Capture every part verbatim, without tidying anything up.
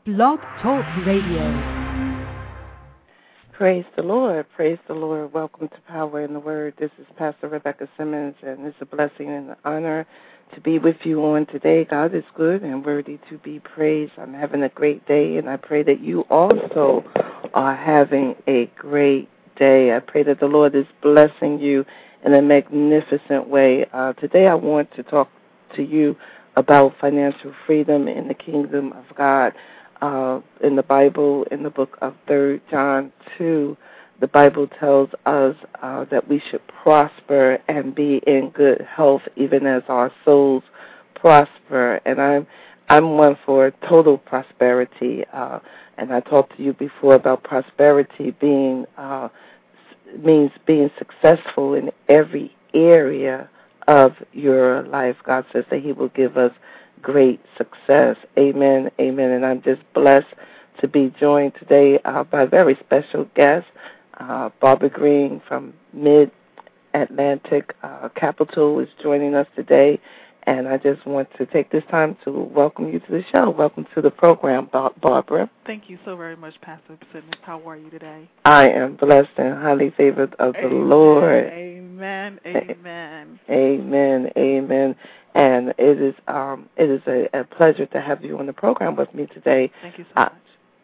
Blog Talk Radio. Praise the Lord. Praise the Lord. Welcome to Power in the Word. This is Pastor Rebecca Simmons, and it's a blessing and an honor to be with you on today. God is good and worthy to be praised. I'm having a great day, and I pray that you also are having a great day. I pray that the Lord is blessing you in a magnificent way. Uh, today I want to talk to you about financial freedom in the kingdom of God. Uh, in the Bible, in the book of Third John two, the Bible tells us uh, that we should prosper and be in good health, even as our souls prosper. And I'm I'm one for total prosperity. Uh, and I talked to you before about prosperity being uh, means being successful in every area of your life. God says that He will give us great success. Amen, amen. And I'm just blessed to be joined today uh, by a very special guest, uh, Barbara Green from Mid-Atlantic uh, Capital is joining us today. And I just want to take this time to welcome you to the show. Welcome to the program, Bar- Barbara. Thank you so very much, Pastor Simmons. How are you today? I am blessed and highly favored of the Amen, Lord. Amen, amen. Amen, amen. And it is um, it is a, a pleasure to have you on the program with me today. Thank you so I, much.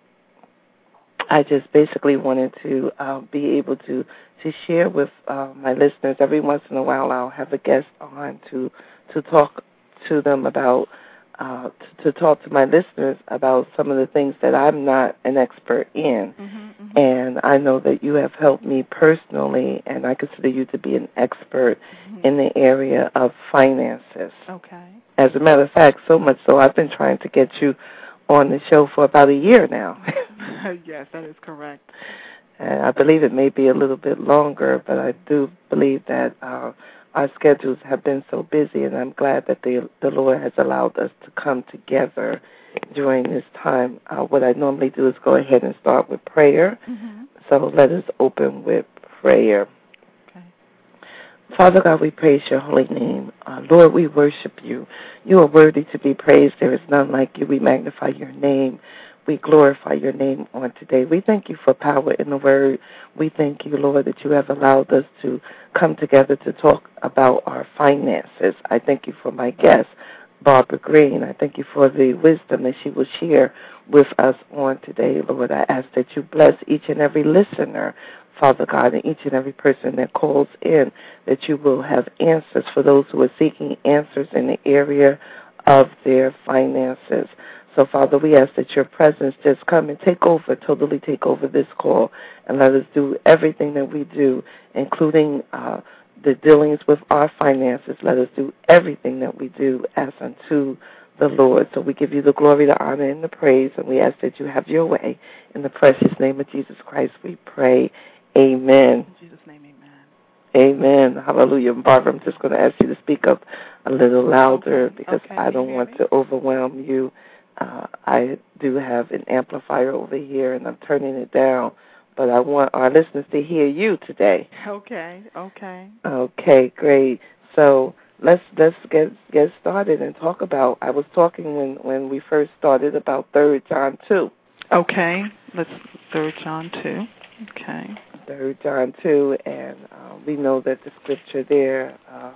I just basically wanted to uh, be able to, to share with uh, my listeners. Every once in a while I'll have a guest on to to talk to them about, uh, to, to talk to my listeners about some of the things that I'm not an expert in. Mm-hmm, mm-hmm. And I know that you have helped me personally, and I consider you to be an expert mm-hmm. in the area of finances. Okay. As a matter of fact, so much so I've been trying to get you on the show for about a year now. Yes, that is correct. And I believe it may be a little bit longer, but I do believe that uh, our schedules have been so busy, and I'm glad that the, the Lord has allowed us to come together during this time. Uh, what I normally do is go ahead and start with prayer. Mm-hmm. So let us open with prayer. Okay. Father God, we praise your holy name. Uh, Lord, we worship you. You are worthy to be praised. There is none like you. We magnify your name. We glorify your name on today. We thank you for power in the word. We thank you, Lord, that you have allowed us to come together to talk about our finances. I thank you for my guest, Barbara Green. I thank you for the wisdom that she will share with us on today, Lord. I ask that you bless each and every listener, Father God, and each and every person that calls in, that you will have answers for those who are seeking answers in the area of their finances. So, Father, we ask that your presence just come and take over, totally take over this call, and let us do everything that we do, including uh, the dealings with our finances. Let us do everything that we do as unto the Lord. So we give you the glory, the honor, and the praise, and we ask that you have your way. In the precious name of Jesus Christ, we pray. Amen. In Jesus' name, amen. Amen. Hallelujah. Barbara, I'm just going to ask you to speak up a little louder okay. because okay. I don't want me? to overwhelm you. Uh, I do have an amplifier over here, and I'm turning it down, but I want our listeners to hear you today. Okay, okay. Okay, great. So let's let's get get started and talk about. I was talking when, when we first started about Third John two. Okay, let's Third John two. Okay. Third John two, and uh, we know that the scripture there uh,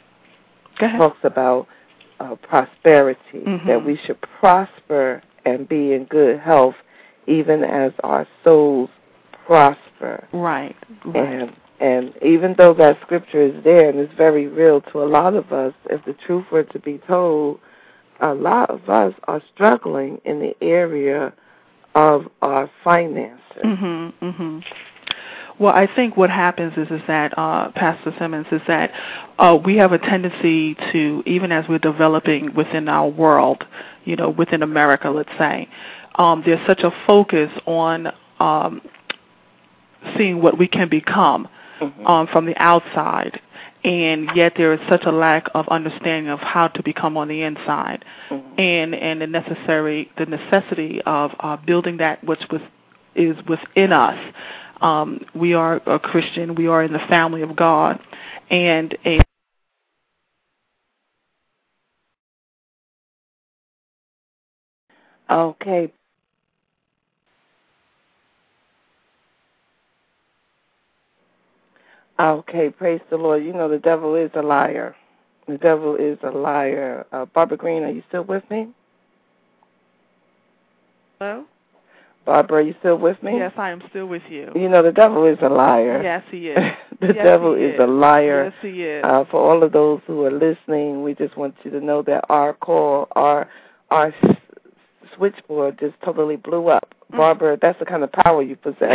talks about uh, prosperity, mm-hmm. that we should prosper and be in good health, even as our souls prosper. Right. right. And and even though that scripture is there and it's very real to a lot of us, if the truth were to be told, a lot of us are struggling in the area of our finances. Mm-hmm, mm-hmm. Well, I think what happens is is that, uh, Pastor Simmons, is that uh, we have a tendency to, even as we're developing within our world, you know, within America, let's say, um, there's such a focus on um, seeing what we can become mm-hmm. um, from the outside, and yet there is such a lack of understanding of how to become on the inside, mm-hmm. and and the necessary the necessity of uh, building that which was is within us. Um, we are a Christian. We are in the family of God, and a Okay, Okay, praise the Lord. You know the devil is a liar. The devil is a liar. Uh, Barbara Green, are you still with me? Hello? Barbara, are you still with me? Yes, I am still with you. You know the devil is a liar. Yes, he is. the yes, devil he is. is a liar. Yes, he is. Uh, for all of those who are listening, we just want you to know that our call, our our s- switchboard just totally blew up. Mm. Barbara, that's the kind of power you possess.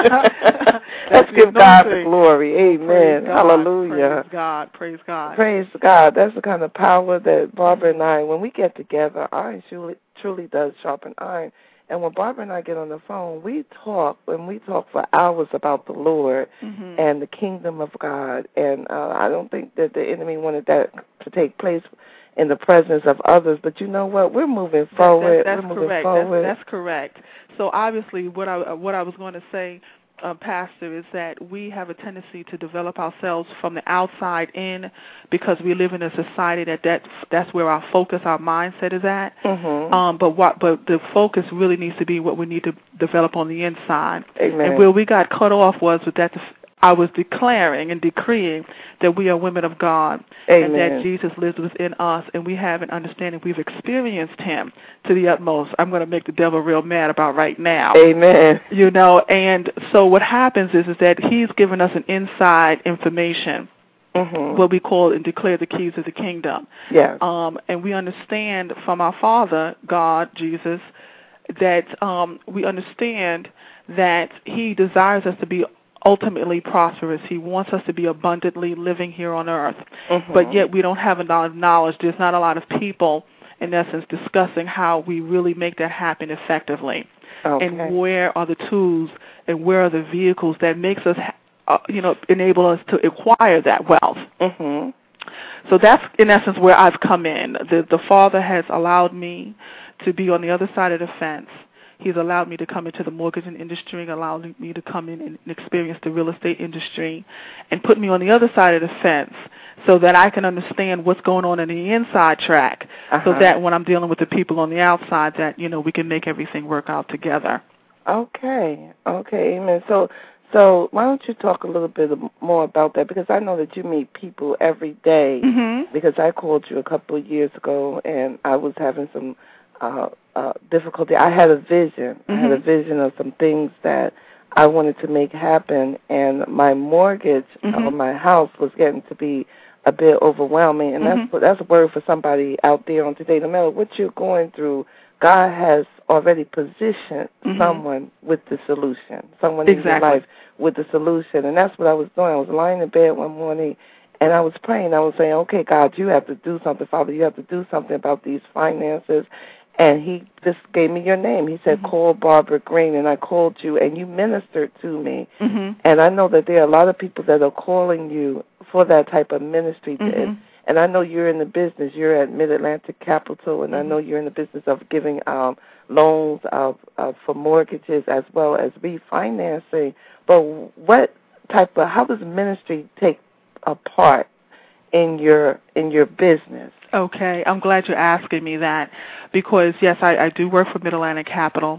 Let's give God the glory. Amen. God. Hallelujah. Praise God. Praise God. Praise God. That's the kind of power that Barbara and I, when we get together, iron truly, truly does sharpen iron. And when Barbara and I get on the phone, we talk, and we talk for hours about the Lord mm-hmm. and the kingdom of God. And uh, I don't think that the enemy wanted that to take place in the presence of others. But you know what? We're moving forward. That, that, that's We're moving correct. forward. That's, that's correct. So obviously what I, what I was going to say, Uh, Pastor, is that we have a tendency to develop ourselves from the outside in because we live in a society that, that that's where our focus, our mindset is at. Mm-hmm. Um, but what, but the focus really needs to be what we need to develop on the inside. Amen. And where we got cut off was with that. I was declaring and decreeing that we are women of God. Amen. And that Jesus lives within us, and we have an understanding. We've experienced him to the utmost. I'm going to make the devil real mad about right now. Amen. You know, and so what happens is, is that he's given us an inside information, mm-hmm. what we call and declare the keys of the kingdom. Yeah. Um, and we understand from our Father, God, Jesus, that um, we understand that he desires us to be ultimately prosperous. He wants us to be abundantly living here on earth. Mm-hmm. But yet we don't have a lot of knowledge. There's not a lot of people, in essence, discussing how we really make that happen effectively. Okay. And where are the tools and where are the vehicles that makes us, uh, you know, enable us to acquire that wealth. Mm-hmm. So that's, in essence, where I've come in. The, the Father has allowed me to be on the other side of the fence. He's allowed me to come into the mortgaging industry, allowed me to come in and experience the real estate industry, and put me on the other side of the fence so that I can understand what's going on in the inside track, uh-huh. so that when I'm dealing with the people on the outside, that, you know, we can make everything work out together. Okay. Okay, amen. So, so why don't you talk a little bit more about that? Because I know that you meet people every day, mm-hmm. because I called you a couple of years ago, and I was having some Uh, uh, difficulty. I had a vision. Mm-hmm. I had a vision of some things that I wanted to make happen, and my mortgage mm-hmm. on my house was getting to be a bit overwhelming. And mm-hmm. that's that's a word for somebody out there on today. No matter what you're going through, God has already positioned mm-hmm. someone with the solution, someone exactly. in your life with the solution. And that's what I was doing. I was lying in bed one morning, and I was praying. I was saying, okay, God, you have to do something. Father, you have to do something about these finances. And he just gave me your name. He said, mm-hmm. call Barbara Green, and I called you, and you ministered to me. Mm-hmm. And I know that there are a lot of people that are calling you for that type of ministry. Mm-hmm. And I know you're in the business. You're at Mid-Atlantic Capital, and mm-hmm. I know you're in the business of giving um, loans of, of, for mortgages as well as refinancing. But what type of, how does ministry take a part in your in your business? Okay, I'm glad you're asking me that because, yes, I, I do work for Mid-Atlantic Capital,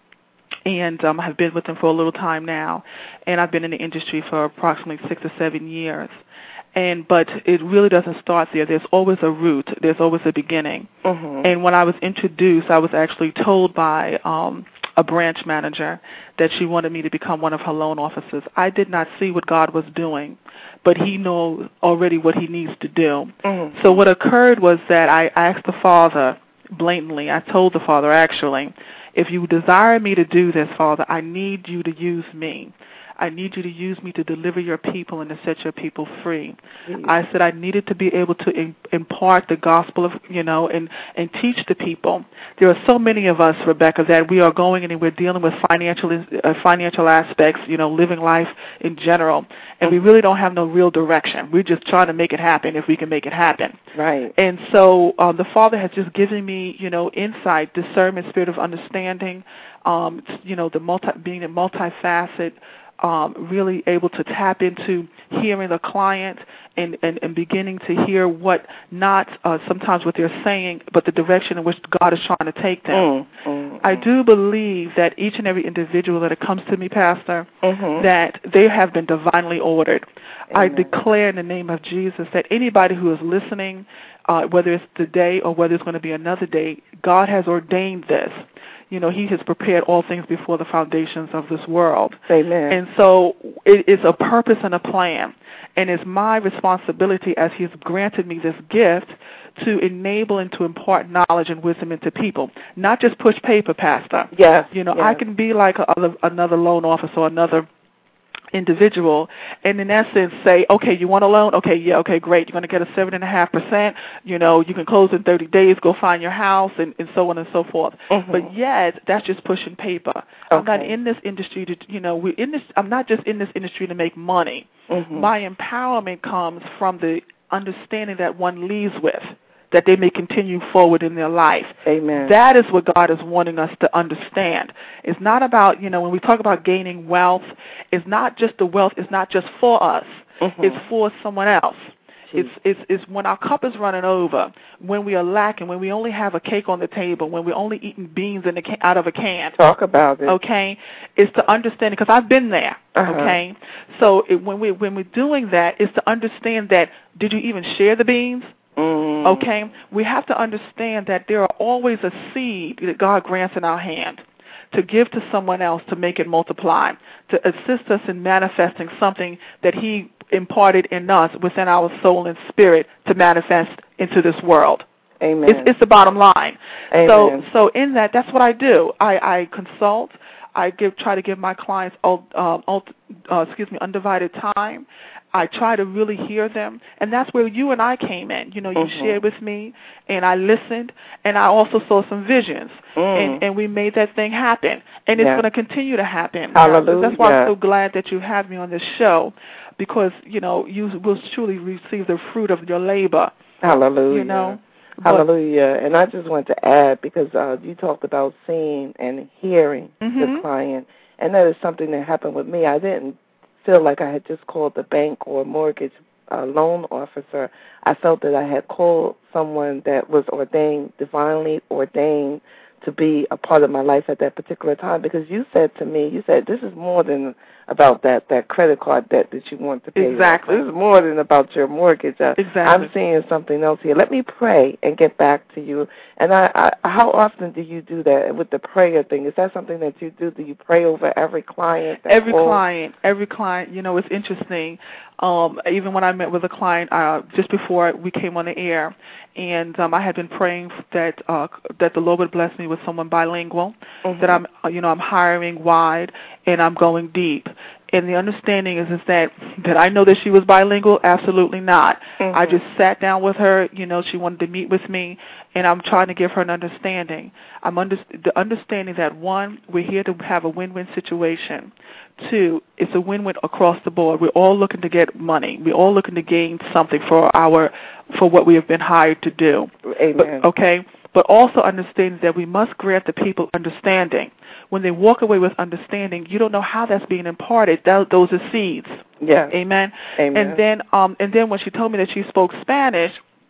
and um, I've been with them for a little time now, and I've been in the industry for approximately six or seven years. And but it really doesn't start there. There's always a root. There's always a beginning. Mm-hmm. And when I was introduced, I was actually told by um, a branch manager that she wanted me to become one of her loan officers. I did not see what God was doing, but he knows already what he needs to do. Mm-hmm. So what occurred was that I asked the Father blatantly, I told the Father actually, if you desire me to do this, Father, I need you to use me. I need you to use me to deliver your people and to set your people free. Mm-hmm. I said I needed to be able to in, impart the gospel of, you know, and, and teach the people. There are so many of us, Rebecca, that we are going and we're dealing with financial uh, financial aspects, you know, living life in general, and mm-hmm. we really don't have no real direction. We're just trying to make it happen if we can make it happen. Right. And so um, the Father has just given me, you know, insight, discernment, spirit of understanding, um, you know, the multi being a multifaceted. Um, really able to tap into hearing the client and, and, and beginning to hear what not uh, sometimes what they're saying, but the direction in which God is trying to take them. Mm, mm. I do believe that each and every individual that comes to me, Pastor, mm-hmm. that they have been divinely ordered. Amen. I declare in the name of Jesus that anybody who is listening, uh, whether it's today or whether it's going to be another day, God has ordained this. You know, he has prepared all things before the foundations of this world. Amen. And so it is a purpose and a plan. And it's my responsibility as he has granted me this gift to enable and to impart knowledge and wisdom into people. Not just push paper, Pastor. Yes. You know, yes. I can be like a, other, another loan officer or another individual, and in essence say, okay, you want a loan? Okay, yeah, okay, great. You're going to get a seven and a half percent. You know, you can close in thirty days. Go find your house, and, and so on and so forth. Mm-hmm. But yet, that's just pushing paper. Okay. I'm not in this industry to, you know, we're in this. I'm not just in this industry to make money. Mm-hmm. My empowerment comes from the understanding that one leaves with, that they may continue forward in their life. Amen. That is what God is wanting us to understand. It's not about, you know, when we talk about gaining wealth, it's not just the wealth, it's not just for us. Mm-hmm. It's for someone else. It's, it's, it's when our cup is running over, when we are lacking, when we only have a cake on the table, when we're only eating beans in the can, out of a can. Talk about it. Okay? It's to understand, because I've been there. Uh-huh. Okay? So it, when, we, when we're doing that, it's to understand that, did you even share the beans? Mm. Okay? We have to understand that there are always a seed that God grants in our hand to give to someone else to make it multiply, to assist us in manifesting something that he imparted in us within our soul and spirit to manifest into this world. Amen. It's, it's the bottom line. Amen. So, so in that, that's what I do. I, I consult. I give, try to give my clients, um, uh, excuse me, undivided time. I try to really hear them, and that's where you and I came in. You know, you mm-hmm. shared with me, and I listened, and I also saw some visions, mm. and, and we made that thing happen, and it's yeah. going to continue to happen. Hallelujah. That's why I'm so glad that you have me on this show, because, you know, you will truly receive the fruit of your labor. Hallelujah. You know? Hallelujah. And I just want to add, because uh, you talked about seeing and hearing mm-hmm. the client, and that is something that happened with me. I didn't feel like I had just called the bank or mortgage uh, loan officer. I felt that I had called someone that was ordained, divinely ordained, to be a part of my life at that particular time, because you said to me, you said, this is more than about that, that credit card debt that you want to pay. Exactly. Off. This is more than about your mortgage. Uh, exactly. I'm seeing something else here. Let me pray and get back to you. And I, I, how often do you do that with the prayer thing? Is that something that you do? Do you pray over every client? Every calls? client. Every client. You know, it's interesting. Um, even when I met with a client uh, just before we came on the air, and um, I had been praying that uh, that the Lord would bless me with someone bilingual, mm-hmm. that I'm, you know, I'm hiring wide and I'm going deep. And the understanding is, is that, that I know that she was bilingual? Absolutely not. Mm-hmm. I just sat down with her. You know, she wanted to meet with me, and I'm trying to give her an understanding. I'm under, the understanding that, one, we're here to have a win-win situation. Two, it's a win-win across the board. We're all looking to get money. We're all looking to gain something for our for what we have been hired to do. Amen. But, okay? But also understanding that we must grant the people understanding. When they walk away with understanding, you don't know how that's being imparted. That, those are seeds. Yeah. Amen. Amen. And then, um, and then when she told me that she spoke Spanish,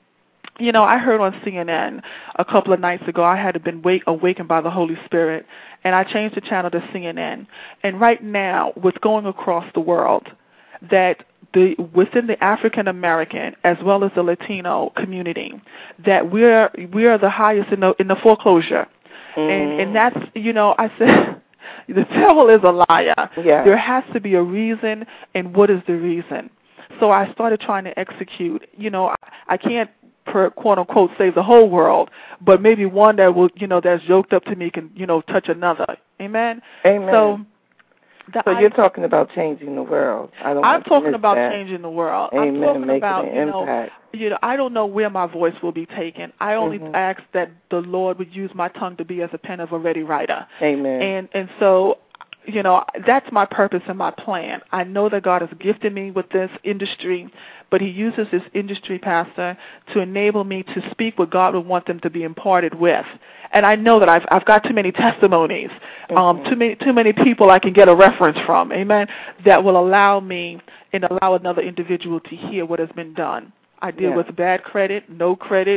you know, I heard on C N N a couple of nights ago, I had been wake, awakened by the Holy Spirit, and I changed the channel to C N N. And right now, what's going across the world, that the within the African American as well as the Latino community, that we're we are the highest in the in the foreclosure, mm. and and that's, you know, I said the devil is a liar. Yeah. There has to be a reason, and what is the reason? So I started trying to execute. You know, I, I can't, per, quote unquote, save the whole world, but maybe one that will, you know, that's yoked up to me can, you know, touch another. Amen. Amen. So. So you're talking about changing the world. I don't I'm want to talking miss about that. changing the world. Amen. I'm talking Making about, an you know, impact. you know, I don't know where my voice will be taken. I only mm-hmm. ask that the Lord would use my tongue to be as a pen of a ready writer. Amen. And and so, you know, that's my purpose and my plan. I know that God has gifted me with this industry, but he uses this industry, Pastor, to enable me to speak what God would want them to be imparted with. And I know that I've I've got too many testimonies, mm-hmm. um, too many too many people I can get a reference from, amen, that will allow me and allow another individual to hear what has been done. I deal yeah. with bad credit, no credit,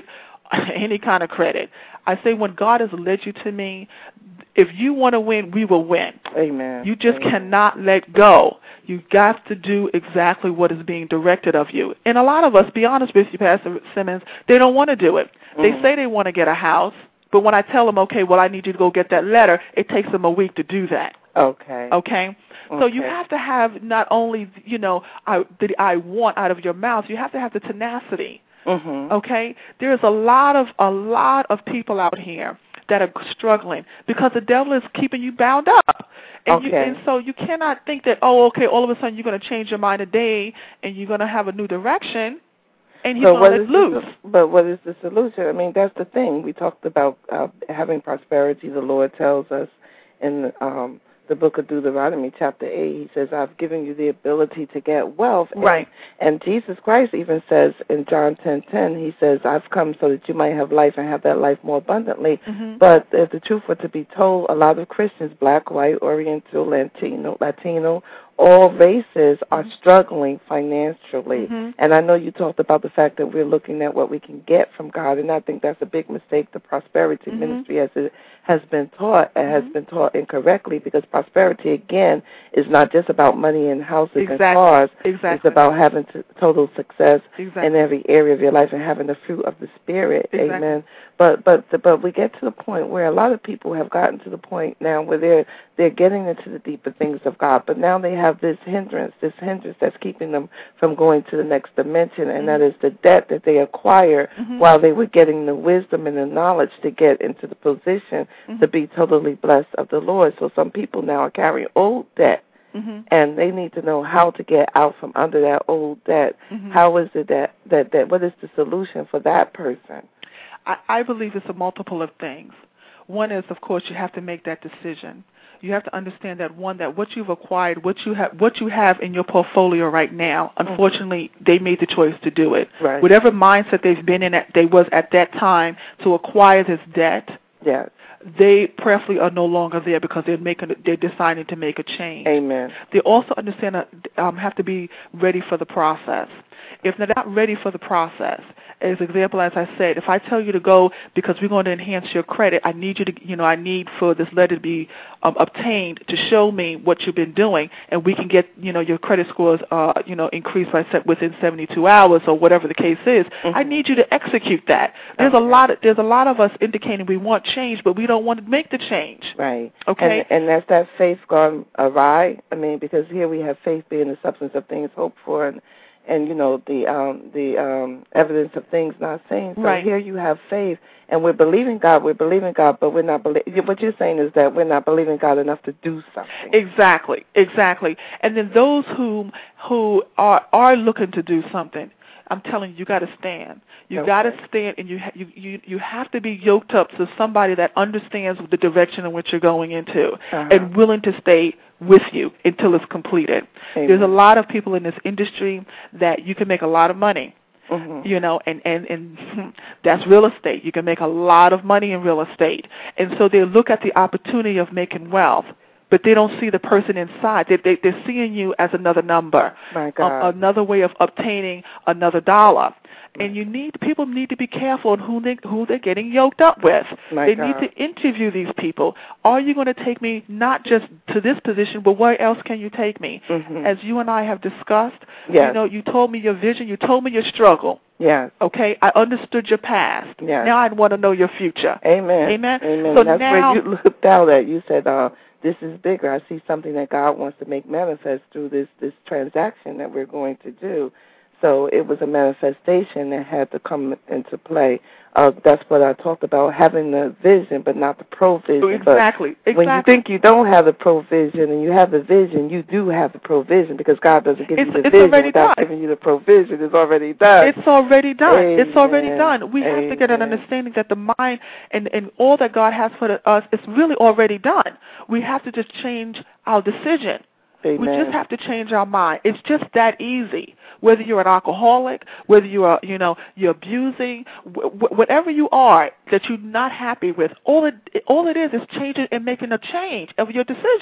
any kind of credit. I say when God has led you to me, if you want to win, we will win. Amen. You just Amen. cannot let go. You got to do exactly what is being directed of you. And a lot of us, be honest with you, Pastor Simmons, they don't want to do it. Mm-hmm. They say they want to get a house, but when I tell them, okay, well, I need you to go get that letter, it takes them a week to do that. Okay. Okay? So okay. you have to have not only, you know, I, the I want out of your mouth, you have to have the tenacity. Mm-hmm. Okay? There's a lot of a lot of people out here that are struggling because the devil is keeping you bound up. And, okay. you, and so you cannot think that, oh, okay, all of a sudden you're going to change your mind today and you're going to have a new direction and he's going to let loose. The, but what is the solution? I mean, that's the thing. We talked about uh, having prosperity. The Lord tells us in um, the book of Deuteronomy, chapter eight, he says, I've given you the ability to get wealth. Right. And, and Jesus Christ even says in John ten ten, he says, I've come so that you might have life and have that life more abundantly. Mm-hmm. But if the truth were to be told, a lot of Christians, black, white, Oriental, Latino, Latino, all races are struggling financially. Mm-hmm. And I know you talked about the fact that we're looking at what we can get from God, and I think that's a big mistake. The prosperity mm-hmm. ministry, as it has been taught, mm-hmm. has been taught incorrectly, because prosperity, again, is not just about money and houses exactly. and cars. Exactly. It's about having t- total success exactly. in every area of your life and having the fruit of the Spirit. Exactly. Amen. But but but we get to the point where a lot of people have gotten to the point now where they're they're getting into the deeper things of God, but now they have this hindrance, this hindrance that's keeping them from going to the next dimension, and mm-hmm. that is the debt that they acquire mm-hmm. while they were getting the wisdom and the knowledge to get into the position mm-hmm. to be totally blessed of the Lord. So some people now are carrying old debt. Mm-hmm. And they need to know how to get out from under that old debt. Mm-hmm. How is it that, that, that, what is the solution for that person? I, I believe it's a multiple of things. One is, of course, you have to make that decision. You have to understand that, one, that what you've acquired, what you have, what you have in your portfolio right now, unfortunately, mm-hmm. they made the choice to do it. Right. Whatever mindset they've been in, at, they was at that time to acquire this debt. Yes. They prayerfully are no longer there because they're making, they're deciding to make a change. Amen. They also understand that um, have to be ready for the process. If they're not ready for the process, as example, as I said, if I tell you to go because we're going to enhance your credit, I need you to, you know, I need for this letter to be um, obtained to show me what you've been doing, and we can get, you know, your credit scores, uh, you know, increased by se- within seventy-two hours or whatever the case is. Mm-hmm. I need you to execute that. There's okay. a lot. Of, there's a lot of us indicating we want change, but we don't want to make the change. Right. Okay. And, and that's that faith gone awry. I mean, because here we have faith being the substance of things hoped for, and. And, you know, the um, the um, evidence of things not seen. So right. here you have faith, and we're believing God, we're believing God, but we're not believing. What you're saying is that we're not believing God enough to do something. Exactly, exactly. And then those who, who are, are looking to do something, I'm telling you, you got to stand. You okay. got to stand, and you, ha- you you you have to be yoked up to somebody that understands the direction in which you're going into, uh-huh. and willing to stay with you until it's completed. Amen. There's a lot of people in this industry that you can make a lot of money. Mm-hmm. You know, and, and, and that's real estate. You can make a lot of money in real estate. And so they look at the opportunity of making wealth, but they don't see the person inside. They, they, they're seeing you as another number, My God. Um, another way of obtaining another dollar. And you need people need to be careful on who they who they're getting yoked up with. My they God. need to interview these people. Are you going to take me not just to this position, but where else can you take me? Mm-hmm. As you and I have discussed, yes. you know, you told me your vision, you told me your struggle. Yes. Okay, I understood your past. Yes. Now I want to know your future. Amen. Amen. Amen. So that's now, where you looked out at. You said, uh, this is bigger. I see something that God wants to make manifest through this, this transaction that we're going to do. So it was a manifestation that had to come into play. Uh, that's what I talked about, having the vision but not the provision. Exactly. But exactly. when you think you don't have the provision and you have the vision, you do have the provision, because God doesn't give it's, you the it's vision already without done. giving you the provision. It's already done. It's already done. Amen. It's already done. We Amen. have to get an understanding that the mind and, and all that God has for us is really already done. We have to just change our decision. Amen. We just have to change our mind. It's just that easy. Whether you're an alcoholic, whether you are, you know, you're abusing, wh- whatever you are that you're not happy with, all it all it is is changing and making a change of your decision.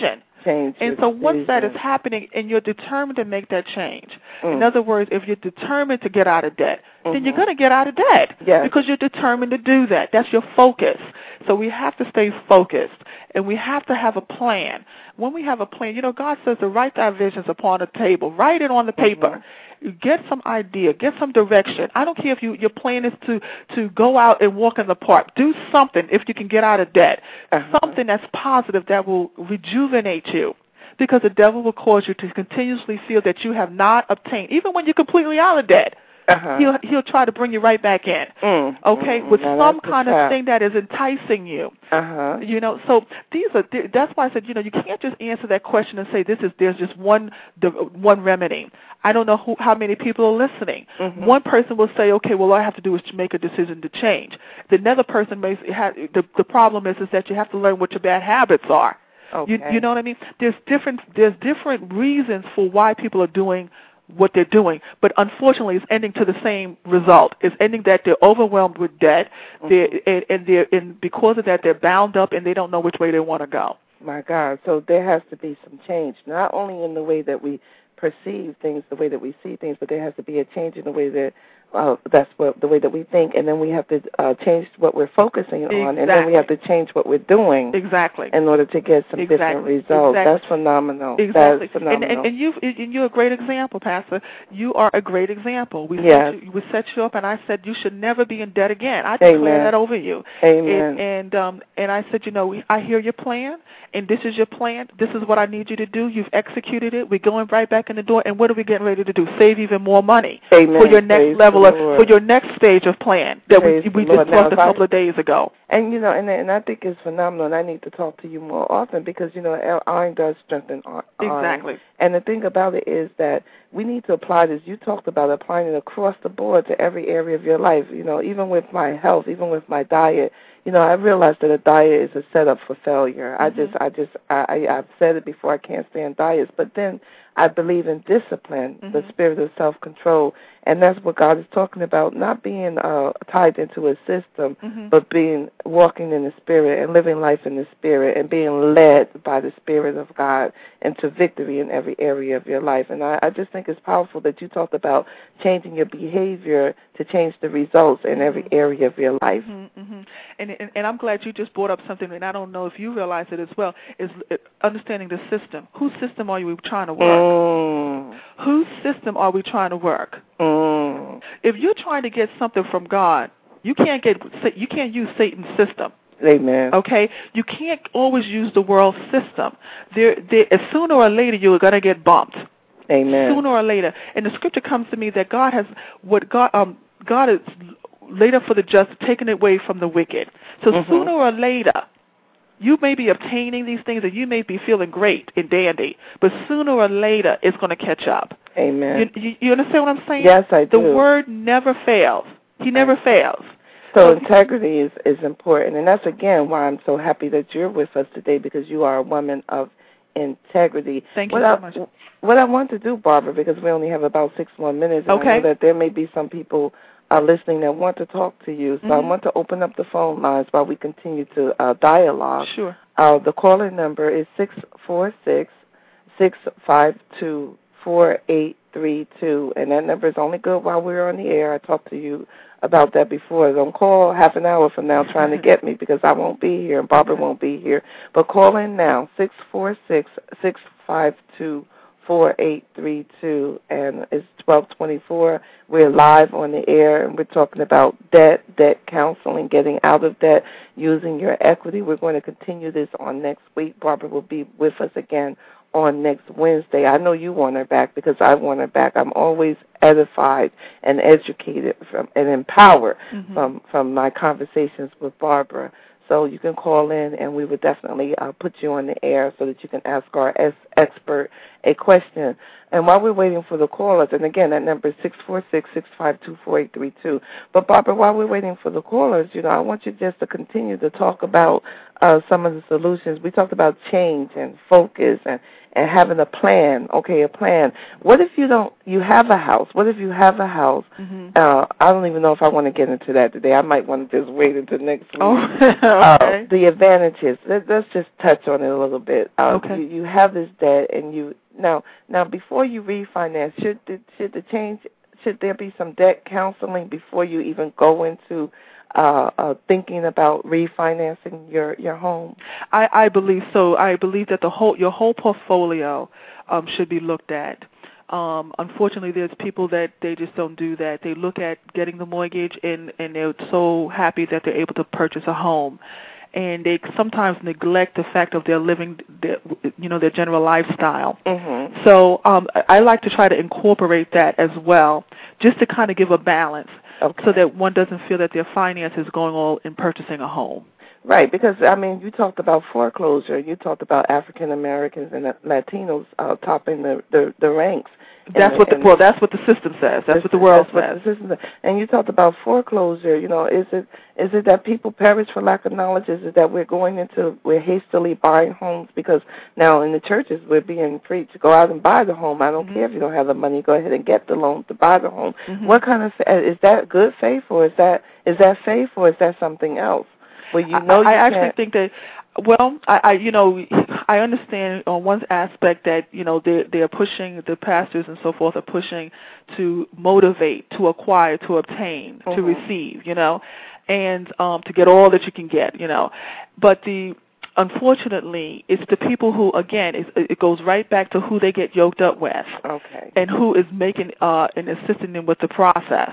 change. And so once that is happening and you're determined to make that change, mm. in other words, if you're determined to get out of debt, mm-hmm. then you're going to get out of debt yes. because you're determined to do that. That's your focus. So we have to stay focused, and we have to have a plan. When we have a plan, you know, God says to write thy visions upon a table. Write it on the paper. Mm-hmm. Get some idea. Get some direction. I don't care if you, your plan is to, to go out and walk in the park. Do something if you can get out of debt. Uh-huh. Something that's positive that will rejuvenate you, because the devil will cause you to continuously feel that you have not obtained, even when you're completely out of debt. Uh-huh. He'll he'll try to bring you right back in, mm, okay, mm, with no, some kind of thing that is enticing you. Uh-huh. You know, so these are that's why I said, you know, you can't just answer that question and say this is there's just one the, one remedy. I don't know who, how many people are listening. Mm-hmm. One person will say, okay, well, all I have to do is to make a decision to change. The another person may have the the problem is is that you have to learn what your bad habits are. Okay. You, you know what I mean? There's different there's different reasons for why people are doing what they're doing, but unfortunately it's ending to the same result. It's ending that they're overwhelmed with debt, mm-hmm. they're, and, and, they're, and because of that they're bound up and they don't know which way they want to go. My God, so there has to be some change, not only in the way that we perceive things, the way that we see things, but there has to be a change in the way that uh, that's what the way that we think, and then we have to uh, change what we're focusing exactly. on, and then we have to change what we're doing exactly in order to get some exactly. different results. Exactly. That's phenomenal. Exactly. That's phenomenal. And, and, and, you, and you're a great example, Pastor. You are a great example. We, yes. set you, we set you up, and I said you should never be in debt again. I declare Amen. that over you. Amen. And and, um, and I said, you know, I hear your plan, and this is your plan. This is what I need you to do. You've executed it. We're going right back in the door, and what are we getting ready to do? Save even more money Amen. for your next Praise level of, for your next stage of plan that Praise we, we just talked a couple I, of days ago. And, you know, and, and I think it's phenomenal, and I need to talk to you more often because, you know, iron does strengthen iron. Exactly. And the thing about it is that we need to apply this. You talked about applying it across the board to every area of your life, you know, even with my health, even with my diet. You know, I realized that a diet is a setup for failure. Mm-hmm. I just, I just, I, I've said it before, I can't stand diets, but then I believe in discipline, mm-hmm. the spirit of self-control, and that's what God is talking about, not being uh, tied into a system, mm-hmm. but being, walking in the Spirit and living life in the Spirit and being led by the Spirit of God into victory in every area of your life. And I, I just think it's powerful that you talked about changing your behavior to change the results in mm-hmm. every area of your life. Mm-hmm, mm-hmm. And, and and I'm glad you just brought up something, and I don't know if you realize it as well, is understanding the system. Whose system are you trying to work? Mm. Whose system are we trying to work? Mm. If you're trying to get something from God, you can't get you can't use Satan's system. Amen. Okay, you can't always use the world's system. There, there, sooner or later, you're going to get bumped. Amen. Sooner or later, and the scripture comes to me that God has what God um God is laid up for the just, taken away from the wicked. So mm-hmm. sooner or later, you may be obtaining these things and you may be feeling great and dandy, but sooner or later, it's going to catch up. Amen. You, you, you understand what I'm saying? Yes, I do. The word never fails. He never I, fails. So, so integrity is, is important, and that's, again, why I'm so happy that you're with us today, because you are a woman of integrity. Thank you what so I, much. What I want to do, Barbara, because we only have about six more minutes, and okay. I know that there may be some people uh, listening that want to talk to you, so mm-hmm. I want to open up the phone lines while we continue to uh, dialogue. Sure. Uh, the calling number is six four six, six five two, four eight three two, and that number is only good while we're on the air. I talked to you about that before. Don't call half an hour from now trying to get me, because I won't be here and Barbara won't be here. But call in now, six four six, six five two, four eight three two, and it's twelve twenty-four. We're live on the air, and we're talking about debt, debt counseling, getting out of debt, using your equity. We're going to continue this on next week. Barbara will be with us again on next Wednesday. I know you want her back because I want her back. I'm always edified and educated from, and empowered mm-hmm. from, from my conversations with Barbara. So you can call in, and we would definitely uh, put you on the air so that you can ask our es- expert a question. And while we're waiting for the callers, and again, that number is six four six, six five two, four eight three two. But, Barbara, while we're waiting for the callers, you know, I want you just to continue to talk about uh, some of the solutions. We talked about change and focus and, and having a plan, okay, a plan. What if you don't, you have a house? What if you have a house? Mm-hmm. Uh, I don't even know if I want to get into that today. I might want to just wait until next week. Oh, okay. Uh, the advantages. Let, let's just touch on it a little bit. Uh, okay. You, you have this debt, and you now now before you refinance, should the, should the change should there be some debt counseling before you even go into uh, uh, thinking about refinancing your, your home? I, I believe so. I believe that the whole your whole portfolio um, should be looked at. Um, unfortunately, there's people that they just don't do that. They look at getting the mortgage, and, and they're so happy that they're able to purchase a home. And they sometimes neglect the fact of their living, their, you know, their general lifestyle. Mm-hmm. So um, I like to try to incorporate that as well, just to kind of give a balance, okay. so that one doesn't feel that their finances is going all in purchasing a home. Right, because, I mean, you talked about foreclosure. You talked about African Americans and Latinos uh, topping the, the, the ranks. That's and, what the well. That's what the system says. That's what the world that's says. What the system says. And you talked about foreclosure. You know, is it is it that people perish for lack of knowledge? Is it that we're going into we're hastily buying homes because now in the churches we're being preached, go out and buy the home. I don't mm-hmm. care if you don't have the money. Go ahead and get the loan to buy the home. Mm-hmm. What kind of is that good faith, or is that is that faith, or is that something else? Well, you know, I, you I actually can't. think that. Well, I, I, you know, I understand on one aspect that, you know, they they are pushing, the pastors and so forth are pushing to motivate, to acquire, to obtain, mm-hmm. to receive, you know, and um, to get all that you can get, you know. But the unfortunately, it's the people who, again, it, it goes right back to who they get yoked up with, okay, and who is making uh, and assisting them with the process.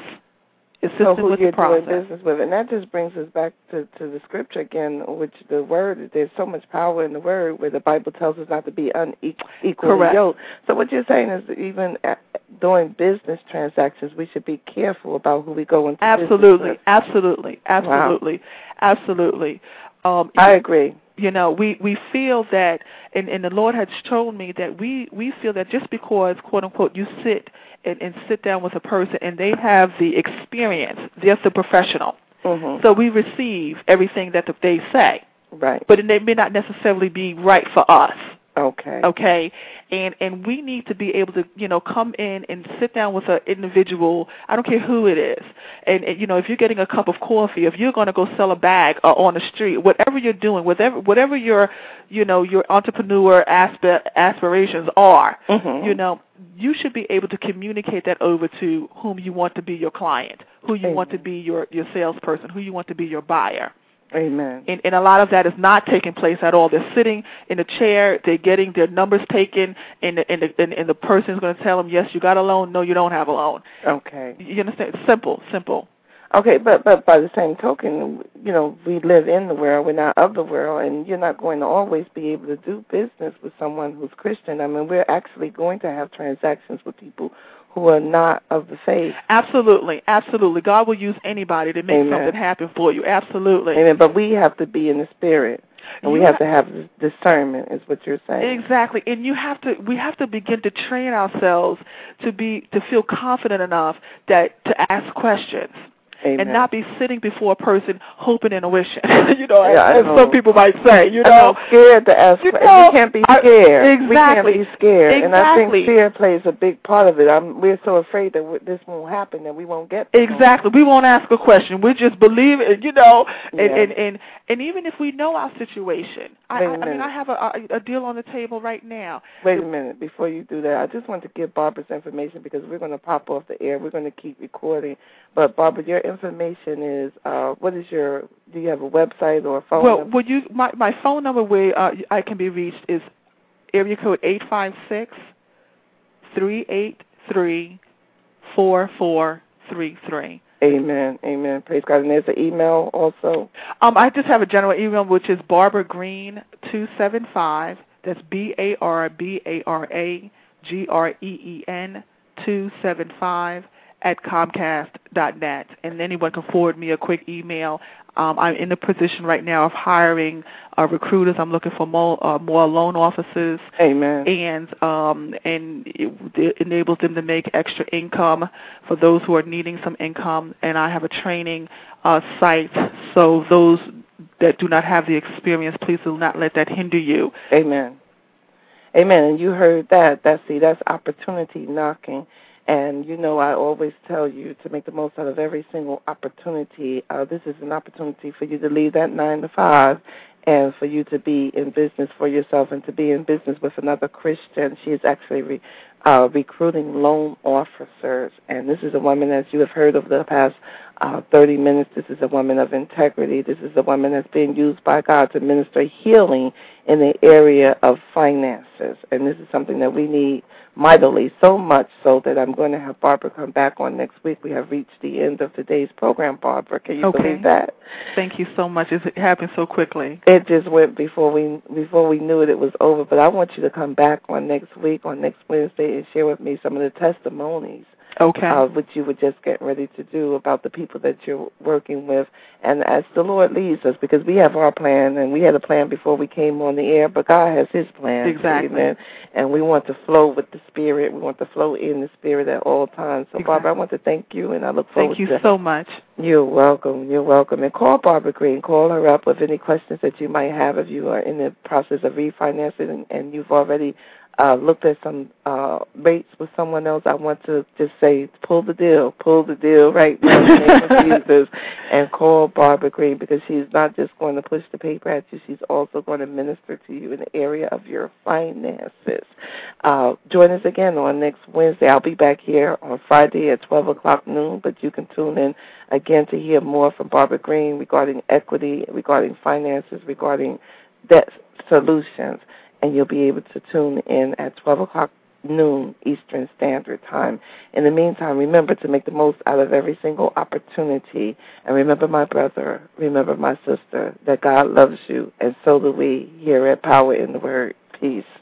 So who with you're the process. doing business with. And that just brings us back to, to the scripture again, which the word, there's so much power in the word where the Bible tells us not to be unequally Correct. yoked. So what you're saying is that even at, doing business transactions, we should be careful about who we go into absolutely, business with. Absolutely, absolutely, wow. absolutely. Um, I agree. You know, we, we feel that, and, and the Lord has shown me that we, we feel that just because, quote unquote, you sit and, and sit down with a person and they have the experience, they're the professional. Mm-hmm. So we receive everything that they say. Right. But it may not necessarily be right for us. Okay. Okay. And and we need to be able to, you know, come in and sit down with an individual, I don't care who it is. And, and you know, if you're getting a cup of coffee, if you're going to go sell a bag uh, on the street, whatever you're doing, whatever whatever your, you know, your entrepreneur asp- aspirations are, mm-hmm. you know, you should be able to communicate that over to whom you want to be your client, who you Amen. want to be your, your salesperson, who you want to be your buyer. Amen. And, and a lot of that is not taking place at all. They're sitting in a chair, they're getting their numbers taken, and the, and the, and, and the person is going to tell them, yes, you got a loan, no, you don't have a loan. Okay. You understand? It's simple, simple. Okay, but, but by the same token, you know, we live in the world, we're not of the world, and you're not going to always be able to do business with someone who's Christian. I mean, we're actually going to have transactions with people who are not of the faith. Absolutely, absolutely. God will use anybody to make Amen. something happen for you. Absolutely. Amen. But we have to be in the spirit, and you we have to have discernment, is what you're saying. Exactly. And you have to. We have to begin to train ourselves to be to feel confident enough that to ask questions. Amen. And not be sitting before a person hoping and wishing, you know, yeah, as, as know. some people might say, you know. I'm scared to ask you questions. We can't be scared. I, exactly. We can't be scared. Exactly. And I think fear plays a big part of it. I'm, we're so afraid that this won't happen, that we won't get there. Exactly. We won't ask a question. We just believe it, you know, and, yeah. and, and, and even if we know our situation. I, I, I mean, I have a, a, a deal on the table right now. Wait a minute. Before you do that, I just want to give Barbara's information because we're going to pop off the air. We're going to keep recording. But, Barbara, your information is, uh, what is your, do you have a website or a phone well, number? Well, you, my, my phone number where uh, I can be reached is area code eight five six, three eight three, four four three three. Amen. Amen. Praise God. And there's an email also? Um, I just have a general email, which is Barbara Green two seven five. That's B A R B A R A G R E E N two seven five at comcast dot net, and anyone can forward me a quick email. Um, I'm in the position right now of hiring uh, recruiters. I'm looking for more, uh, more loan officers. Amen. And um, and it, it enables them to make extra income for those who are needing some income. And I have a training uh, site, so those that do not have the experience, please do not let that hinder you. Amen. Amen. And you heard that. That's see, that's opportunity knocking. And, you know, I always tell you to make the most out of every single opportunity. Uh, this is an opportunity for you to leave that nine to five and for you to be in business for yourself and to be in business with another Christian. She is actually re, uh, recruiting loan officers. And this is a woman, as you have heard over the past uh, thirty minutes, this is a woman of integrity. This is a woman that's being used by God to minister healing in the area of finances. And this is something that we need mightily, so much so that I'm going to have Barbara come back on next week. We have reached the end of today's program, Barbara. Can you okay. believe that? Thank you so much. It happened so quickly. It just went before we before we knew it, it was over. But I want you to come back on next week, on next Wednesday, and share with me some of the testimonies okay. of what you were just getting ready to do about the people that you're working with. And as the Lord leads us, because we have our plan, and we had a plan before we came on the air, but God has his plan. Exactly. Amen. And we want to flow with the Spirit. We want to flow in the Spirit at all times. So, exactly. Barbara, I want to thank you, and I look forward to... Thank you to, so much. You're welcome. You're welcome. And call Barbara Green. Call her up with any questions that you might have if you are in the process of refinancing and, and you've already Uh, looked at some uh, rates with someone else. I want to just say, pull the deal, pull the deal right now in the name of Jesus, and call Barbara Green, because she's not just going to push the paper at you, she's also going to minister to you in the area of your finances. Uh, join us again on next Wednesday. I'll be back here on Friday at twelve o'clock noon, but you can tune in again to hear more from Barbara Green regarding equity, regarding finances, regarding debt solutions. And you'll be able to tune in at twelve o'clock noon Eastern Standard Time. In the meantime, remember to make the most out of every single opportunity. And remember, my brother, remember, my sister, that God loves you, and so do we here at Power in the Word. Peace.